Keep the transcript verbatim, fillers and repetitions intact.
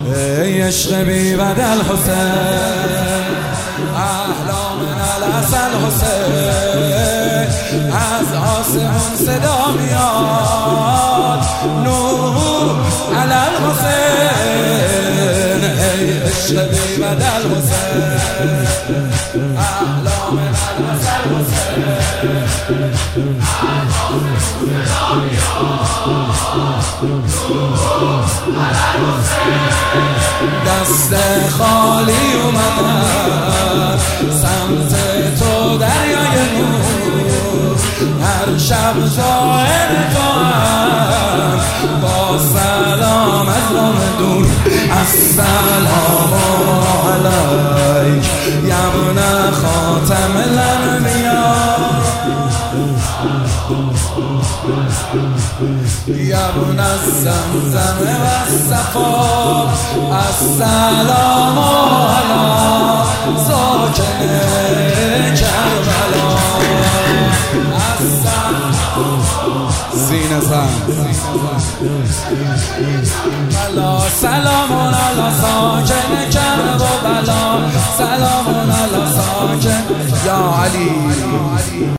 ای عشق بی بدل حسین، احلا من العسل حسین، از آسمون صدا میاد نور علی الحسین، ای عشق بی بدل حسین، احلا من العسل حسین، از آسمون صدا میاد نور علی الحسین. دست خالی اومدم سمت تو دریای نور، هر شب ظاهر تو هم با سلام از راه دور، السلام علیک یمن خاتم الانبیا، یبن الزمزم و الصفا، السلام علی ساکن کربلا، سینه زن سلام علی ساکن